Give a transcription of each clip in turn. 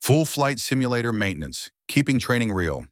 Full flight simulator maintenance, keeping training real.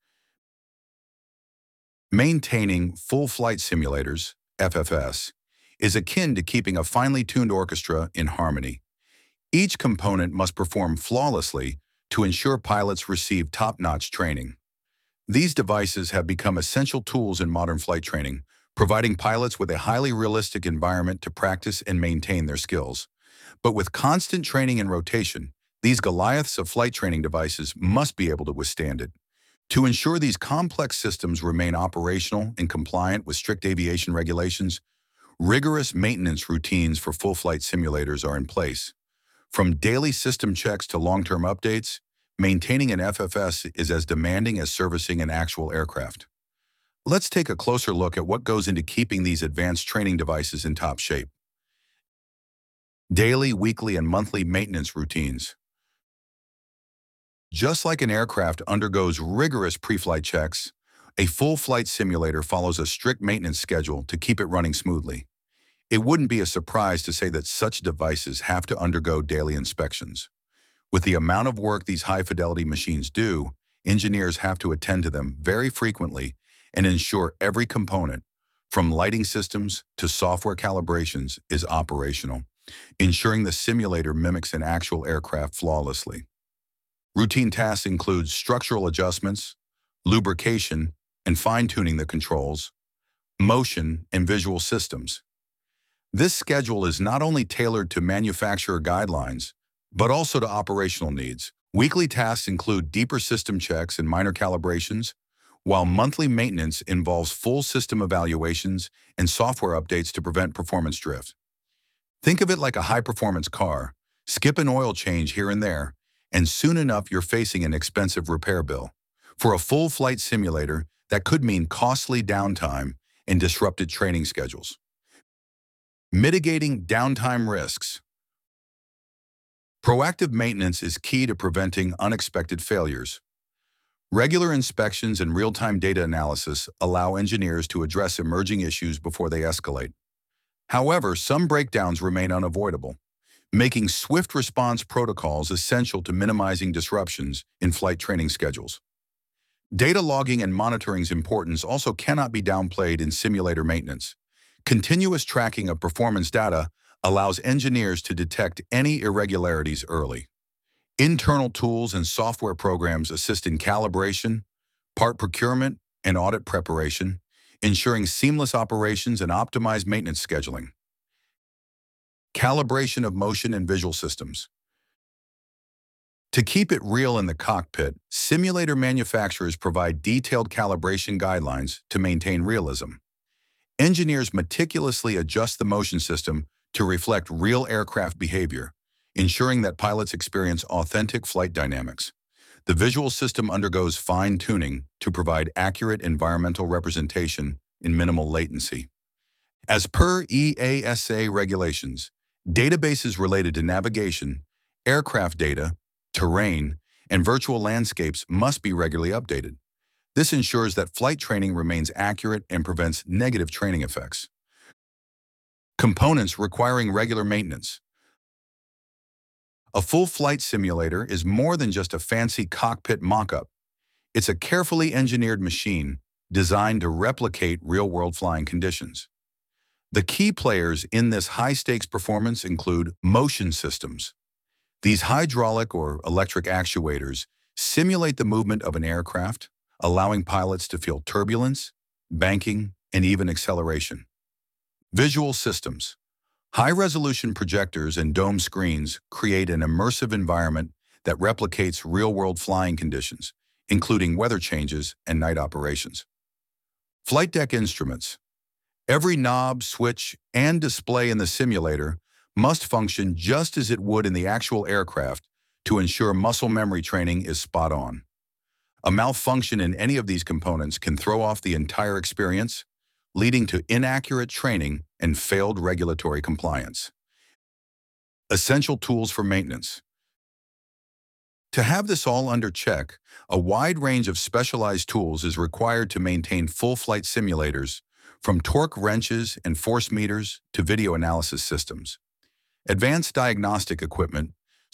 Maintaining full flight simulators, FFS, is akin to keeping a finely tuned orchestra in harmony. Each component must perform flawlessly to ensure pilots receive top-notch training. These devices have become essential tools in modern flight training, providing pilots with a highly realistic environment to practice and maintain their skills. But with constant training and rotation, these Goliaths of flight training devices must be able to withstand it. To ensure these complex systems remain operational and compliant with strict aviation regulations, rigorous maintenance routines for full flight simulators are in place. From daily system checks to long-term updates, maintaining an FFS is as demanding as servicing an actual aircraft. Let's take a closer look at what goes into keeping these advanced training devices in top shape. Daily, weekly, and monthly maintenance routines. Just like an aircraft undergoes rigorous pre-flight checks, a full flight simulator follows a strict maintenance schedule to keep it running smoothly. It wouldn't be a surprise to say that such devices have to undergo daily inspections. With the amount of work these high-fidelity machines do, engineers have to attend to them very frequently and ensure every component, from lighting systems to software calibrations, is operational, ensuring the simulator mimics an actual aircraft flawlessly. Routine tasks include structural adjustments, lubrication and fine-tuning the controls, motion and visual systems. This schedule is not only tailored to manufacturer guidelines, but also to operational needs. Weekly tasks include deeper system checks and minor calibrations, while monthly maintenance involves full system evaluations and software updates to prevent performance drift. Think of it like a high-performance car. Skip an oil change here and there, and soon enough you're facing an expensive repair bill. For a full flight simulator, that could mean costly downtime and disrupted training schedules. Mitigating downtime risks. Proactive maintenance is key to preventing unexpected failures. Regular inspections and real-time data analysis allow engineers to address emerging issues before they escalate. However, some breakdowns remain unavoidable, making swift response protocols essential to minimizing disruptions in flight training schedules. Data logging and monitoring's importance also cannot be downplayed in simulator maintenance. Continuous tracking of performance data allows engineers to detect any irregularities early. Internal tools and software programs assist in calibration, part procurement, and audit preparation, ensuring seamless operations and optimized maintenance scheduling. Calibration of motion and visual systems. To keep it real in the cockpit, simulator manufacturers provide detailed calibration guidelines to maintain realism. Engineers meticulously adjust the motion system to reflect real aircraft behavior, ensuring that pilots experience authentic flight dynamics. The visual system undergoes fine-tuning to provide accurate environmental representation in minimal latency. As per EASA regulations, databases related to navigation, aircraft data, terrain, and virtual landscapes must be regularly updated. This ensures that flight training remains accurate and prevents negative training effects. Components requiring regular maintenance. A full flight simulator is more than just a fancy cockpit mock-up. It's a carefully engineered machine designed to replicate real-world flying conditions. The key players in this high-stakes performance include motion systems. These hydraulic or electric actuators simulate the movement of an aircraft, allowing pilots to feel turbulence, banking, and even acceleration. Visual systems. High-resolution projectors and dome screens create an immersive environment that replicates real-world flying conditions, including weather changes and night operations. Flight deck instruments. Every knob, switch, and display in the simulator must function just as it would in the actual aircraft to ensure muscle memory training is spot on. A malfunction in any of these components can throw off the entire experience, leading to inaccurate training and failed regulatory compliance. Essential tools for maintenance. To have this all under check, a wide range of specialized tools is required to maintain full-flight simulators, from torque wrenches and force meters to video analysis systems. Advanced diagnostic equipment,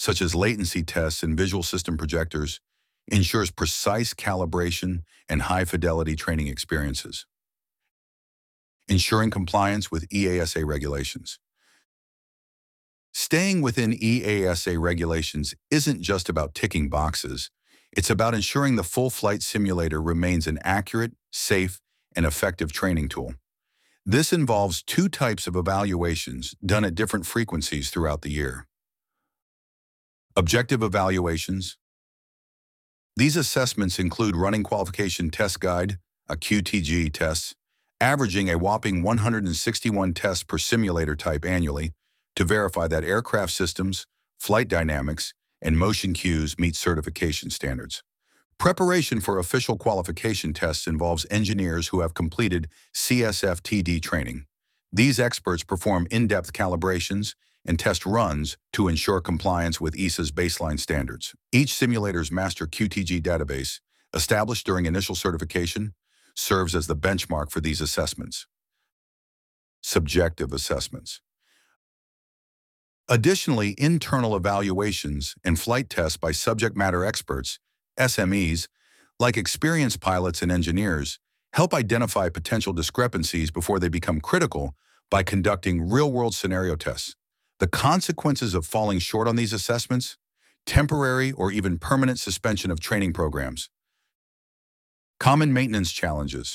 such as latency tests and visual system projectors, ensures precise calibration and high-fidelity training experiences. Ensuring compliance with EASA regulations. Staying within EASA regulations isn't just about ticking boxes. It's about ensuring the full flight simulator remains an accurate, safe, and effective training tool. This involves two types of evaluations done at different frequencies throughout the year. Objective evaluations. These assessments include running qualification test guide, a QTG test, averaging a whopping 161 tests per simulator type annually to verify that aircraft systems, flight dynamics, and motion cues meet certification standards. Preparation for official qualification tests involves engineers who have completed CSFTD training. These experts perform in-depth calibrations and test runs to ensure compliance with EASA's baseline standards. Each simulator's master QTG database, established during initial certification, serves as the benchmark for these assessments. Subjective assessments. Additionally, internal evaluations and flight tests by subject matter experts, SMEs, like experienced pilots and engineers, help identify potential discrepancies before they become critical by conducting real-world scenario tests. The consequences of falling short on these assessments: temporary or even permanent suspension of training programs. Common maintenance challenges.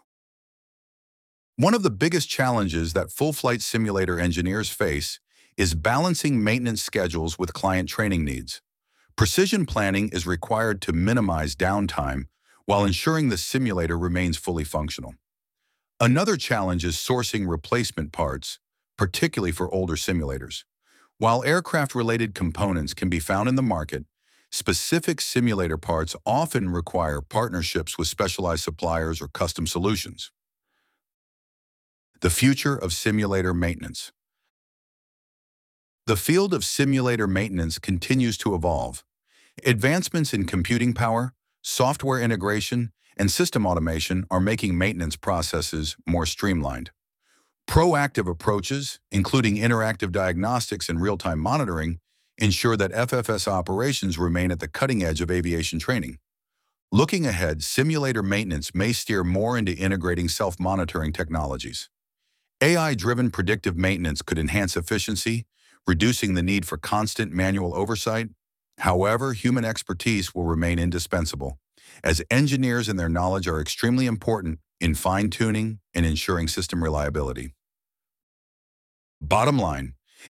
One of the biggest challenges that full-flight simulator engineers face is balancing maintenance schedules with client training needs. Precision planning is required to minimize downtime while ensuring the simulator remains fully functional. Another challenge is sourcing replacement parts, particularly for older simulators. While aircraft-related components can be found in the market, specific simulator parts often require partnerships with specialized suppliers or custom solutions. The future of simulator maintenance. The field of simulator maintenance continues to evolve. Advancements in computing power, software integration, and system automation are making maintenance processes more streamlined. Proactive approaches, including interactive diagnostics and real-time monitoring, ensure that FFS operations remain at the cutting edge of aviation training. Looking ahead, simulator maintenance may steer more into integrating self-monitoring technologies. AI-driven predictive maintenance could enhance efficiency, reducing the need for constant manual oversight. However, human expertise will remain indispensable, as engineers and their knowledge are extremely important in fine-tuning and ensuring system reliability. Bottom line,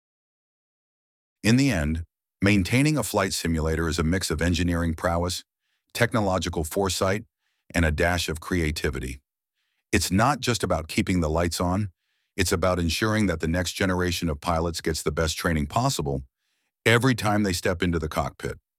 in the end, maintaining a flight simulator is a mix of engineering prowess, technological foresight, and a dash of creativity. It's not just about keeping the lights on, it's about ensuring that the next generation of pilots gets the best training possible every time they step into the cockpit.